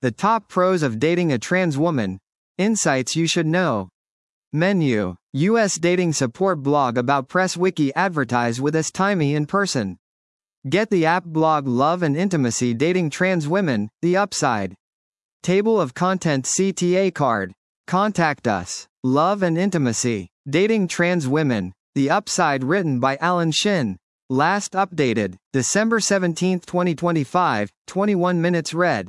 The top pros of dating a trans woman. Insights you should know. Menu. U.S. dating support blog about PressWiki. Advertise with us. Timey in person. Get the app blog. Love and intimacy dating trans women, the upside. Table of contents. CTA card. Contact us. Love and intimacy dating trans women, the upside. Written by Alan Shin. Last updated, December 17, 2025, 21 minutes. Read.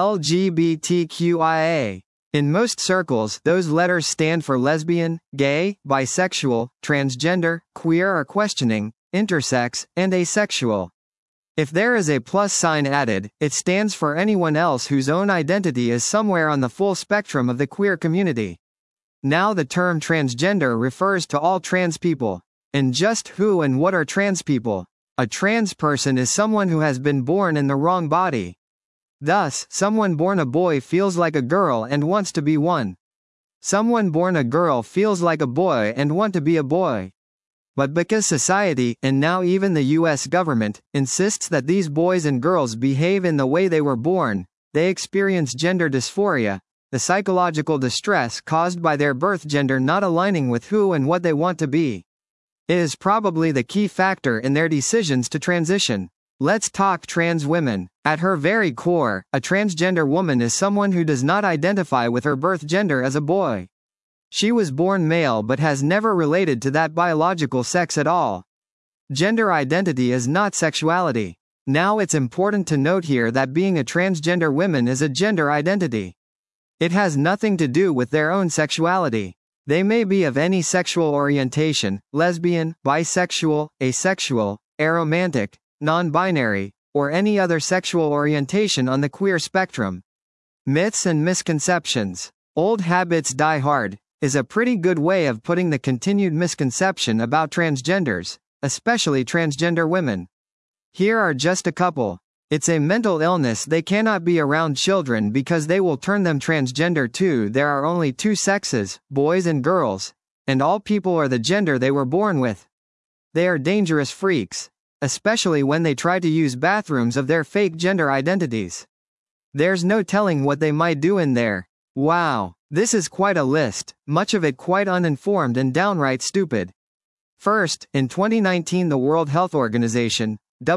LGBTQIA. In most circles, those letters stand for lesbian, gay, bisexual, transgender, queer or questioning, intersex, and asexual. If there is a plus sign added, it stands for anyone else whose own identity is somewhere on the full spectrum of the queer community. Now the term transgender refers to all trans people. And just who and what are trans people? A trans person is someone who has been born in the wrong body. Thus, someone born a boy feels like a girl and wants to be one. Someone born a girl feels like a boy and want to be a boy. But because society, and now even the US government, insists that these boys and girls behave in the way they were born, they experience gender dysphoria, the psychological distress caused by their birth gender not aligning with who and what they want to be. It is probably the key factor in their decisions to transition. Let's talk trans women. At her very core, a transgender woman is someone who does not identify with her birth gender as a boy. She was born male but has never related to that biological sex at all. Gender identity is not sexuality. Now it's important to note here that being a transgender woman is a gender identity. It has nothing to do with their own sexuality. They may be of any sexual orientation, lesbian, bisexual, asexual, aromantic, non-binary, or any other sexual orientation on the queer spectrum. Myths and misconceptions. Old habits die hard is a pretty good way of putting the continued misconception about transgenders, especially transgender women. Here are just a couple. It's a mental illness. They cannot be around children because they will turn them transgender too. There are only two sexes, boys and girls, and all people are the gender they were born with. They are dangerous freaks, especially when they try to use bathrooms of their fake gender identities. There's no telling what they might do in there. Wow, this is quite a list, much of it quite uninformed and downright stupid. First, in 2019 the World Health Organization,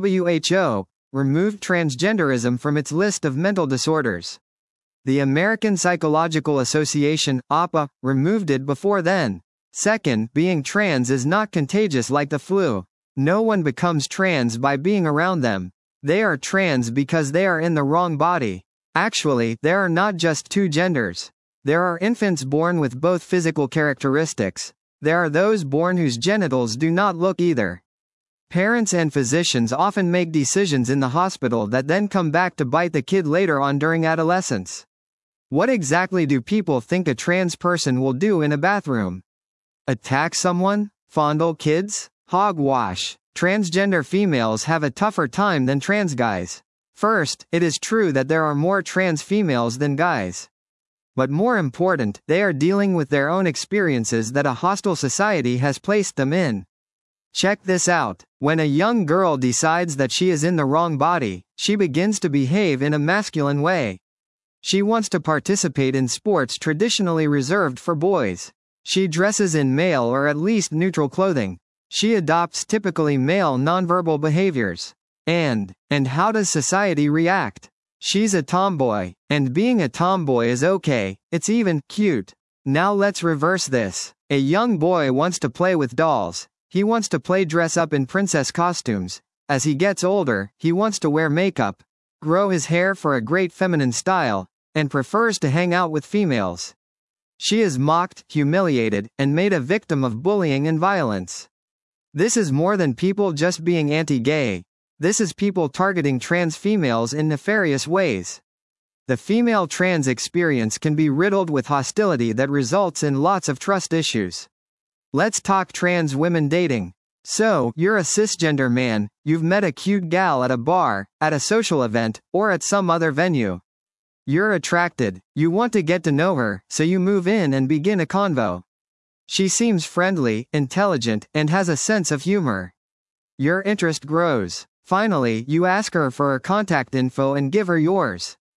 WHO, removed transgenderism from its list of mental disorders. The American Psychological Association, APA, removed it before then. Second, being trans is not contagious like the flu. No one becomes trans by being around them. They are trans because they are in the wrong body. Actually, there are not just two genders. There are infants born with both physical characteristics. There are those born whose genitals do not look either. Parents and physicians often make decisions in the hospital that then come back to bite the kid later on during adolescence. What exactly do people think a trans person will do in a bathroom? Attack someone? Fondle kids? Hogwash. Transgender females have a tougher time than trans guys. First, it is true that there are more trans females than guys. But more important, they are dealing with their own experiences that a hostile society has placed them in. Check this out. When a young girl decides that she is in the wrong body, she begins to behave in a masculine way. She wants to participate in sports traditionally reserved for boys. She dresses in male or at least neutral clothing. She adopts typically male nonverbal behaviors. And how does society react? She's a tomboy, and being a tomboy is okay, it's even cute. Now let's reverse this. A young boy wants to play with dolls. He wants to play dress up in princess costumes. As he gets older, he wants to wear makeup, grow his hair for a great feminine style, and prefers to hang out with females. She is mocked, humiliated, and made a victim of bullying and violence. This is more than people just being anti-gay. This is people targeting trans females in nefarious ways. The female trans experience can be riddled with hostility that results in lots of trust issues. Let's talk trans women dating. So, you're a cisgender man, you've met a cute gal at a bar, at a social event, or at some other venue. You're attracted, you want to get to know her, so you move in and begin a convo. She seems friendly, intelligent, and has a sense of humor. Your interest grows. Finally, you ask her for her contact info and give her yours.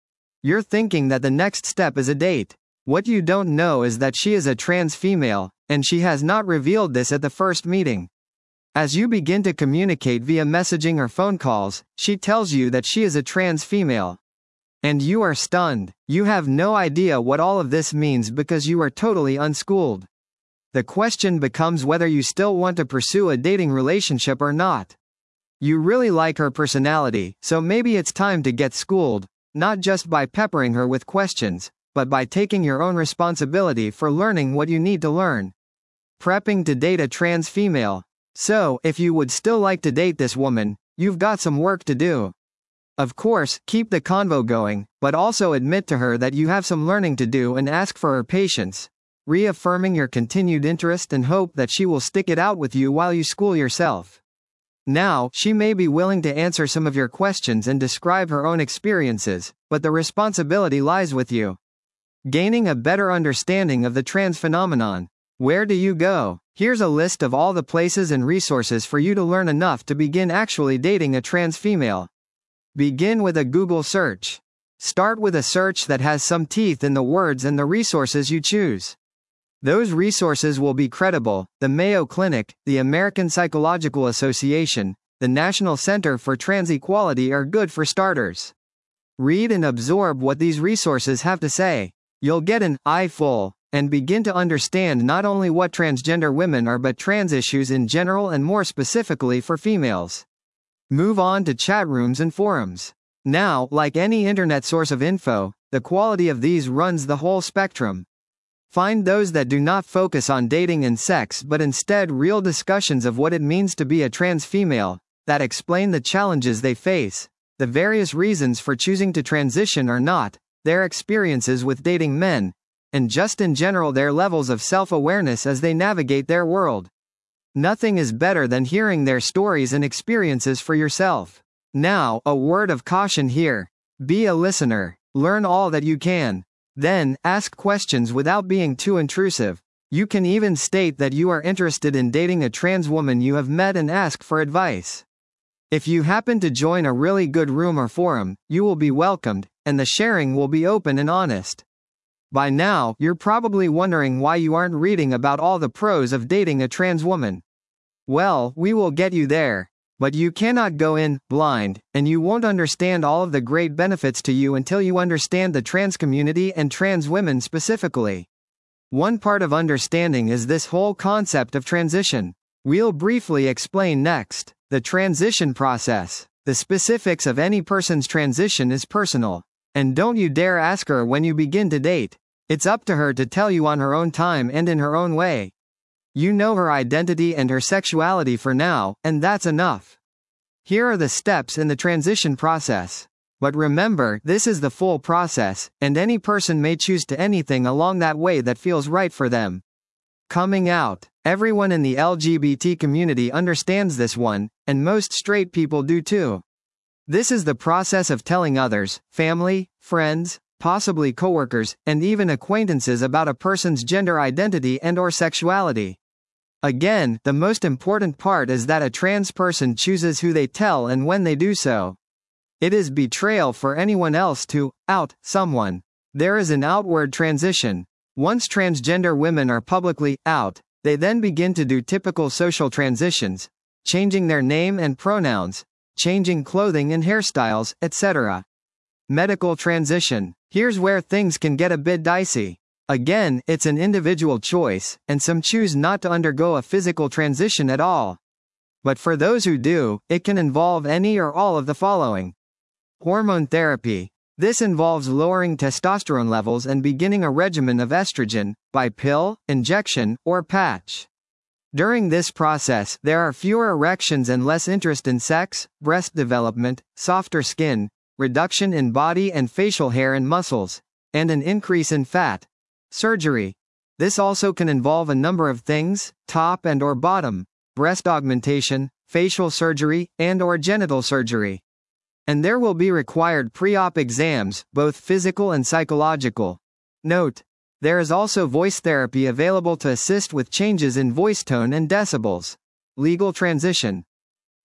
You're thinking that the next step is a date. What you don't know is that she is a trans female, and she has not revealed this at the first meeting. As you begin to communicate via messaging or phone calls, she tells you that she is a trans female. And you are stunned. You have no idea what all of this means because you are totally unschooled. The question becomes whether you still want to pursue a dating relationship or not. You really like her personality, so maybe it's time to get schooled, not just by peppering her with questions, but by taking your own responsibility for learning what you need to learn. Prepping to date a trans female. So, if you would still like to date this woman, you've got some work to do. Of course, keep the convo going, but also admit to her that you have some learning to do and ask for her patience, reaffirming your continued interest and hope that she will stick it out with you while you school yourself. Now, she may be willing to answer some of your questions and describe her own experiences, but the responsibility lies with you. Gaining a better understanding of the trans phenomenon. Where do you go? Here's a list of all the places and resources for you to learn enough to begin actually dating a trans female. Begin with a Google search. Start with a search that has some teeth in the words and the resources you choose. Those resources will be credible. The Mayo Clinic, the American Psychological Association, the National Center for Trans Equality are good for starters. Read and absorb what these resources have to say. You'll get an eye full, and begin to understand not only what transgender women are but trans issues in general and more specifically for females. Move on to chat rooms and forums. Now, like any internet source of info, the quality of these runs the whole spectrum. Find those that do not focus on dating and sex but instead real discussions of what it means to be a trans female, that explain the challenges they face, the various reasons for choosing to transition or not, their experiences with dating men, and just in general their levels of self-awareness as they navigate their world. Nothing is better than hearing their stories and experiences for yourself. Now, a word of caution here. Be a listener. Learn all that you can. Then, ask questions without being too intrusive. You can even state that you are interested in dating a trans woman you have met and ask for advice. If you happen to join a really good room or forum, you will be welcomed, and the sharing will be open and honest. By now, you're probably wondering why you aren't reading about all the pros of dating a trans woman. Well, we will get you there. But you cannot go in blind, and you won't understand all of the great benefits to you until you understand the trans community and trans women specifically. One part of understanding is this whole concept of transition. We'll briefly explain next. The transition process. The specifics of any person's transition is personal. And don't you dare ask her when you begin to date. It's up to her to tell you on her own time and in her own way. You know her identity and her sexuality for now, and that's enough. Here are the steps in the transition process. But remember, this is the full process, and any person may choose to anything along that way that feels right for them. Coming out. Everyone in the LGBT community understands this one, and most straight people do too. This is the process of telling others, family, friends, possibly coworkers, and even acquaintances about a person's gender identity and/or sexuality. Again, the most important part is that a trans person chooses who they tell and when they do so. It is betrayal for anyone else to out someone. There is an outward transition. Once transgender women are publicly out, they then begin to do typical social transitions, changing their name and pronouns, changing clothing and hairstyles, etc. Medical transition. Here's where things can get a bit dicey. Again, it's an individual choice, and some choose not to undergo a physical transition at all. But for those who do, it can involve any or all of the following. Hormone therapy. This involves lowering testosterone levels and beginning a regimen of estrogen, by pill, injection, or patch. During this process, there are fewer erections and less interest in sex, breast development, softer skin, reduction in body and facial hair and muscles, and an increase in fat. Surgery. This also can involve a number of things, top and/or bottom, breast augmentation, facial surgery, and/or genital surgery. And there will be required pre-op exams, both physical and psychological. Note: there is also voice therapy available to assist with changes in voice tone and decibels. Legal transition.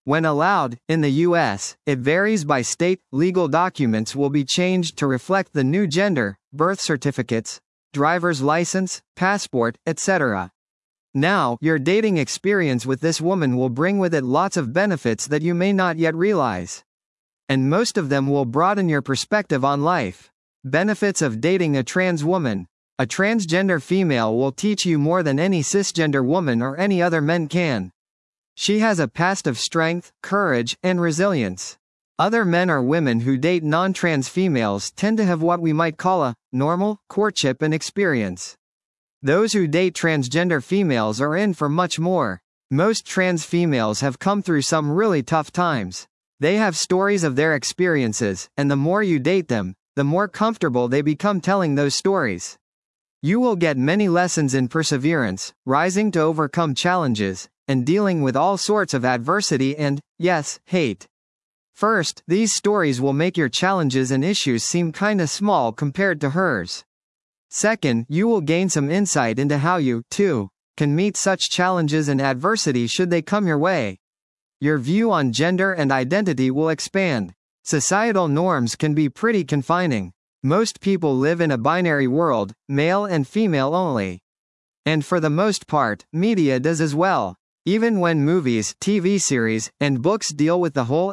When allowed, in the U.S., it varies by state. Legal documents will be changed to reflect the new gender, birth certificates, driver's license, passport, etc. Now, your dating experience with this woman will bring with it lots of benefits that you may not yet realize. And most of them will broaden your perspective on life. Benefits of dating a trans woman. A transgender female will teach you more than any cisgender woman or any other men can. She has a past of strength, courage, and resilience. Other men or women who date non-trans females tend to have what we might call a normal courtship and experience. Those who date transgender females are in for much more. Most trans females have come through some really tough times. They have stories of their experiences, and the more you date them, the more comfortable they become telling those stories. You will get many lessons in perseverance, rising to overcome challenges, and dealing with all sorts of adversity and, yes, hate. First, these stories will make your challenges and issues seem kinda small compared to hers. Second, you will gain some insight into how you, too, can meet such challenges and adversity should they come your way. Your view on gender and identity will expand. Societal norms can be pretty confining. Most people live in a binary world, male and female only. And for the most part, media does as well. Even when movies, TV series, and books deal with the whole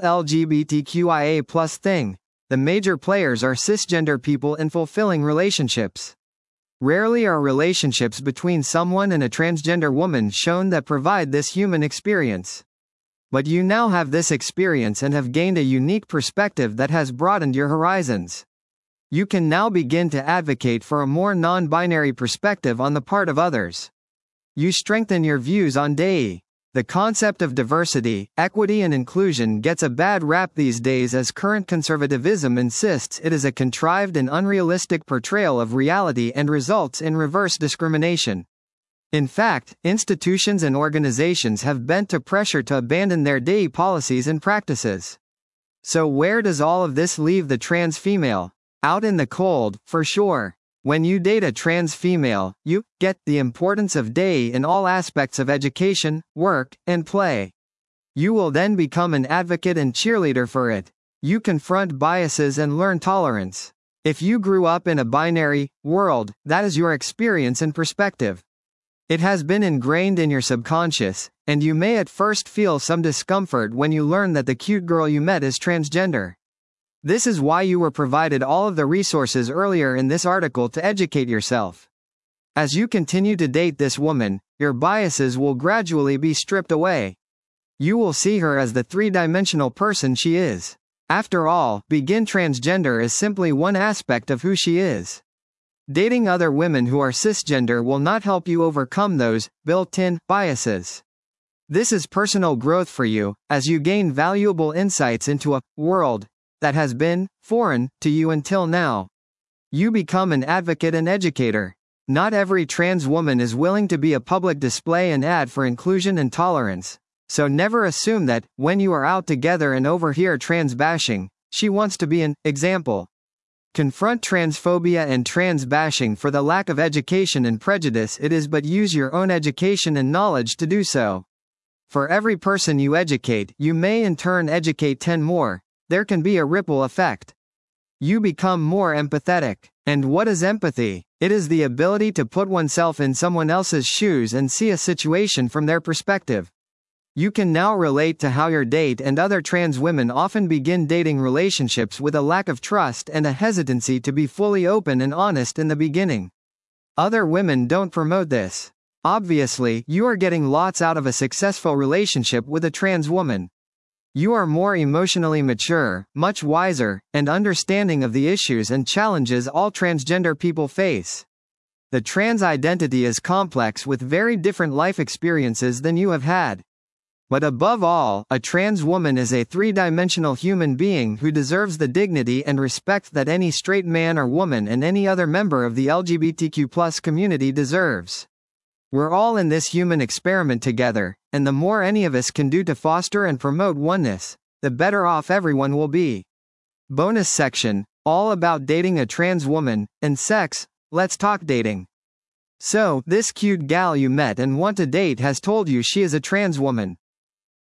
LGBTQIA+ thing, the major players are cisgender people in fulfilling relationships. Rarely are relationships between someone and a transgender woman shown that provide this human experience. But you now have this experience and have gained a unique perspective that has broadened your horizons. You can now begin to advocate for a more non-binary perspective on the part of others. You strengthen your views on DEI. The concept of diversity, equity and inclusion gets a bad rap these days as current conservatism insists it is a contrived and unrealistic portrayal of reality and results in reverse discrimination. In fact, institutions and organizations have bent to pressure to abandon their DEI policies and practices. So where does all of this leave the trans female? Out in the cold, for sure. When you date a trans female, you get the importance of DEI in all aspects of education, work, and play. You will then become an advocate and cheerleader for it. You confront biases and learn tolerance. If you grew up in a binary world, that is your experience and perspective. It has been ingrained in your subconscious, and you may at first feel some discomfort when you learn that the cute girl you met is transgender. This is why you were provided all of the resources earlier in this article to educate yourself. As you continue to date this woman, your biases will gradually be stripped away. You will see her as the three-dimensional person she is. After all, being transgender is simply one aspect of who she is. Dating other women who are cisgender will not help you overcome those built-in biases. This is personal growth for you, as you gain valuable insights into a world that has been foreign to you until now. You become an advocate and educator. Not every trans woman is willing to be a public display and ad for inclusion and tolerance. So never assume that, when you are out together and overhear trans bashing, she wants to be an example. Confront transphobia and trans bashing for the lack of education and prejudice it is, but use your own education and knowledge to do so. For every person you educate, you may in turn educate 10 more. There can be a ripple effect. You become more empathetic. And what is empathy? It is the ability to put oneself in someone else's shoes and see a situation from their perspective. You can now relate to how your date and other trans women often begin dating relationships with a lack of trust and a hesitancy to be fully open and honest in the beginning. Other women don't promote this. Obviously, you are getting lots out of a successful relationship with a trans woman. You are more emotionally mature, much wiser, and understanding of the issues and challenges all transgender people face. The trans identity is complex with very different life experiences than you have had. But above all, a trans woman is a three-dimensional human being who deserves the dignity and respect that any straight man or woman and any other member of the LGBTQ+ community deserves. We're all in this human experiment together, and the more any of us can do to foster and promote oneness, the better off everyone will be. Bonus section, all about dating a trans woman, and sex. Let's talk dating. So, this cute gal you met and want to date has told you she is a trans woman.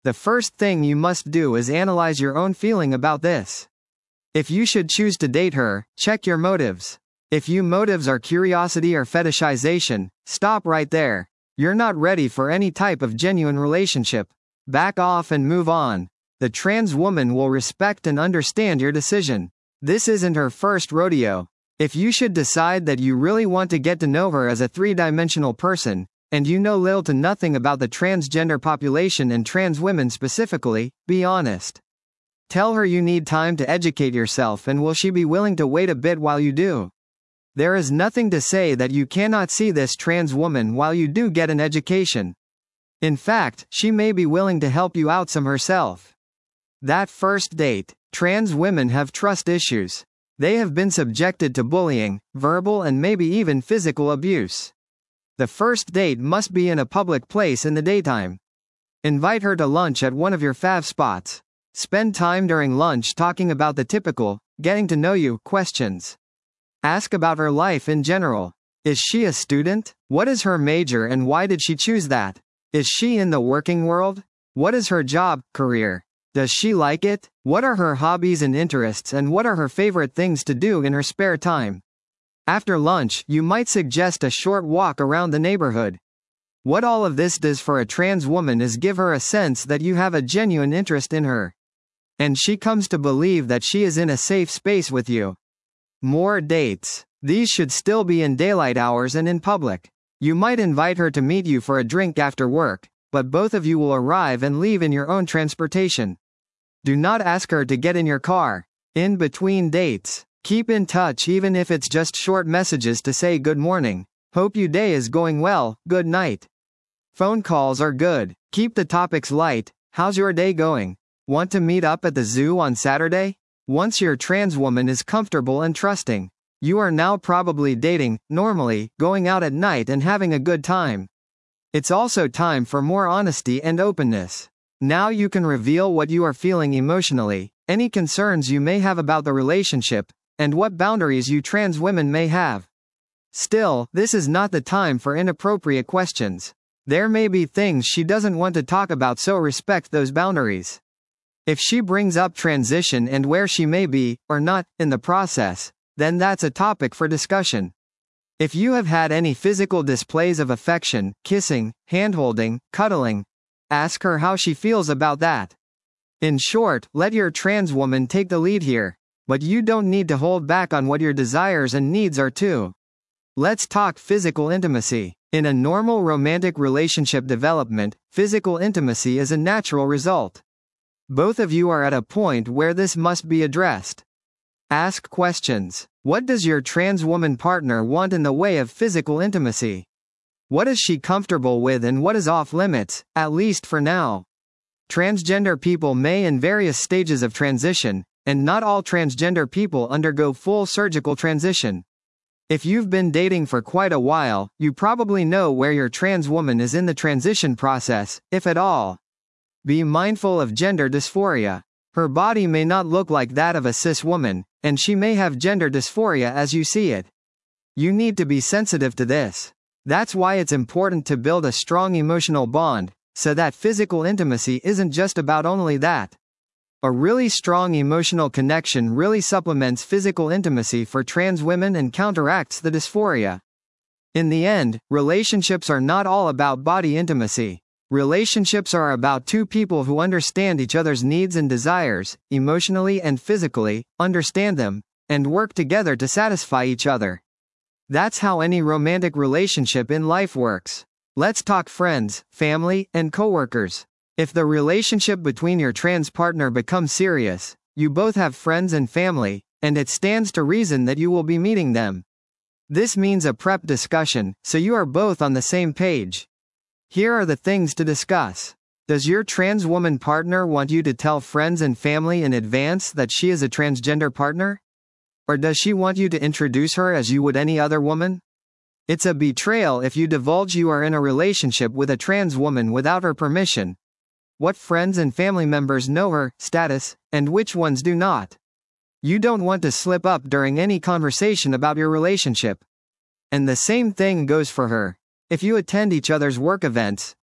The first thing you must do is analyze your own feeling about this. If you should choose to date her, check your motives. If your motives are curiosity or fetishization, stop right there. You're not ready for any type of genuine relationship. Back off and move on. The trans woman will respect and understand your decision. This isn't her first rodeo. If you should decide that you really want to get to know her as a three-dimensional person, and you know little to nothing about the transgender population and trans women specifically, be honest. Tell her you need time to educate yourself, and will she be willing to wait a bit while you do? There is nothing to say that you cannot see this trans woman while you do get an education. In fact, she may be willing to help you out some herself. That first date. Trans women have trust issues. They have been subjected to bullying, verbal and maybe even physical abuse. The first date must be in a public place in the daytime. Invite her to lunch at one of your fav spots. Spend time during lunch talking about the typical, getting to know you questions. Ask about her life in general. Is she a student? What is her major and why did she choose that? Is she in the working world? What is her job, career? Does she like it? What are her hobbies and interests, and what are her favorite things to do in her spare time? After lunch, you might suggest a short walk around the neighborhood. What all of this does for a trans woman is give her a sense that you have a genuine interest in her. And she comes to believe that she is in a safe space with you. More dates. These should still be in daylight hours and in public. You might invite her to meet you for a drink after work, but both of you will arrive and leave in your own transportation. Do not ask her to get in your car. In between dates, keep in touch even if it's just short messages to say good morning, hope your day is going well, good night. Phone calls are good. Keep the topics light. How's your day going? Want to meet up at the zoo on Saturday? Once your trans woman is comfortable and trusting, you are now probably dating, normally, going out at night and having a good time. It's also time for more honesty and openness. Now you can reveal what you are feeling emotionally, any concerns you may have about the relationship, and what boundaries you trans women may have. Still, this is not the time for inappropriate questions. There may be things she doesn't want to talk about, so respect those boundaries. If she brings up transition and where she may be, or not, in the process, then that's a topic for discussion. If you have had any physical displays of affection, kissing, handholding, cuddling, ask her how she feels about that. In short, let your trans woman take the lead here, but you don't need to hold back on what your desires and needs are too. Let's talk physical intimacy. In a normal romantic relationship development, physical intimacy is a natural result. Both of you are at a point where this must be addressed. Ask questions. What does your trans woman partner want in the way of physical intimacy? What is she comfortable with and what is off limits, at least for now? Transgender people may in various stages of transition, and not all transgender people undergo full surgical transition. If you've been dating for quite a while, you probably know where your trans woman is in the transition process, if at all. Be mindful of gender dysphoria. Her body may not look like that of a cis woman, and she may have gender dysphoria as you see it. You need to be sensitive to this. That's why it's important to build a strong emotional bond, so that physical intimacy isn't just about only that. A really strong emotional connection really supplements physical intimacy for trans women and counteracts the dysphoria. In the end, relationships are not all about body intimacy. Relationships are about two people who understand each other's needs and desires, emotionally and physically, understand them, and work together to satisfy each other. That's how any romantic relationship in life works. Let's talk friends, family, and coworkers. If the relationship between your trans partner becomes serious, you both have friends and family, and it stands to reason that you will be meeting them. This means a prep discussion, so you are both on the same page. Here are the things to discuss. Does your trans woman partner want you to tell friends and family in advance that she is a transgender partner? Or does she want you to introduce her as you would any other woman? It's a betrayal if you divulge you are in a relationship with a trans woman without her permission. What friends and family members know her status, and which ones do not? You don't want to slip up during any conversation about your relationship. And the same thing goes for her. If you attend each other's work events,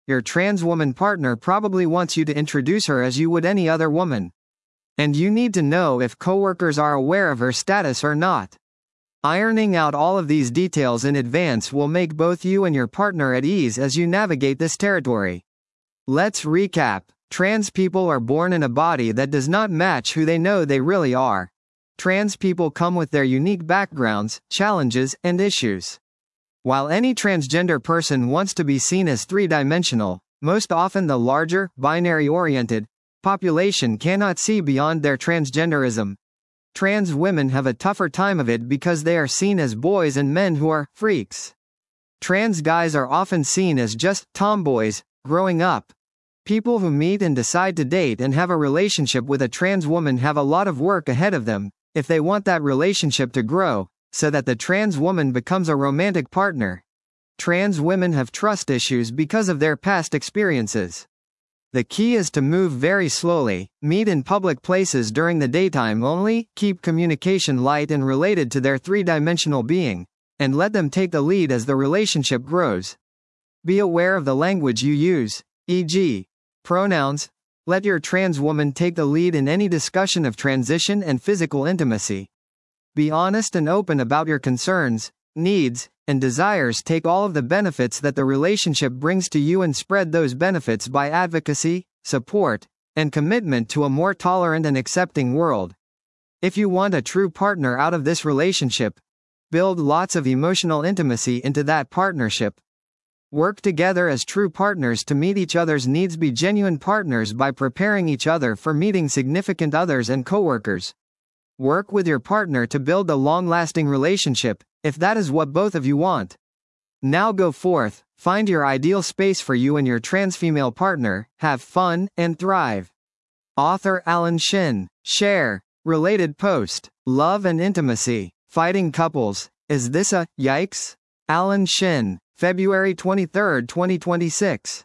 your trans woman partner probably wants you to introduce her as you would any other woman. And you need to know if coworkers are aware of her status or not. Ironing out all of these details in advance will make both you and your partner at ease as you navigate this territory. Let's recap. Trans people are born in a body that does not match who they know they really are. Trans people come with their unique backgrounds, challenges, and issues. While any transgender person wants to be seen as three-dimensional, most often the larger, binary-oriented population cannot see beyond their transgenderism. Trans women have a tougher time of it because they are seen as boys and men who are freaks. Trans guys are often seen as just tomboys growing up. People who meet and decide to date and have a relationship with a trans woman have a lot of work ahead of them, if they want that relationship to grow, so that the trans woman becomes a romantic partner. Trans women have trust issues because of their past experiences. The key is to move very slowly, meet in public places during the daytime only, keep communication light and related to their three-dimensional being, and let them take the lead as the relationship grows. Be aware of the language you use, e.g., pronouns. Let your trans woman take the lead in any discussion of transition and physical intimacy. Be honest and open about your concerns, needs, and desires. Take all of the benefits that the relationship brings to you and spread those benefits by advocacy, support, and commitment to a more tolerant and accepting world. If you want a true partner out of this relationship, build lots of emotional intimacy into that partnership. Work together as true partners to meet each other's needs. Be genuine partners by preparing each other for meeting significant others and coworkers. Work with your partner to build a long-lasting relationship, if that is what both of you want. Now go forth, find your ideal space for you and your trans female partner, have fun, and thrive. Author Alan Shin. Share. Related post. Love and intimacy. Fighting couples. Is this a yikes? Alan Shin. February 23, 2026.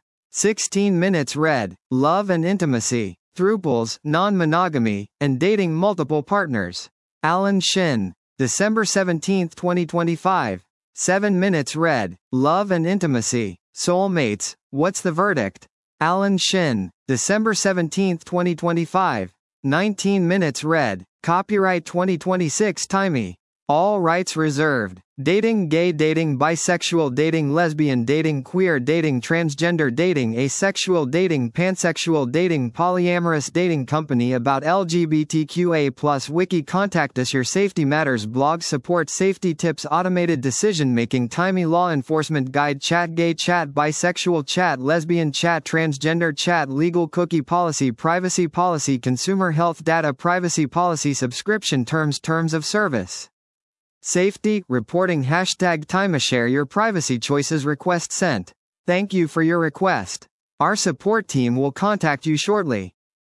16 minutes read. Love and intimacy. Thruples, non-monogamy, and dating multiple partners. Alan Shin. December 17, 2025. 7 minutes read. Love and intimacy. Soulmates, what's the verdict? Alan Shin. December 17, 2025. 19 minutes read. Copyright 2026 Timey. All rights reserved. Dating gay, dating bisexual, dating lesbian, dating queer, dating transgender, dating asexual, dating pansexual, dating polyamorous, dating company about LGBTQA+, wiki. Contact us. Your Safety Matters blog support safety tips, automated decision making, Timey law enforcement guide, chat gay, chat bisexual, chat lesbian, chat transgender, chat legal, cookie policy, privacy policy, consumer health data, privacy policy, subscription terms, terms of service. Safety, reporting #TimeshAre your privacy choices request sent. Thank you for your request. Our support team will contact you shortly.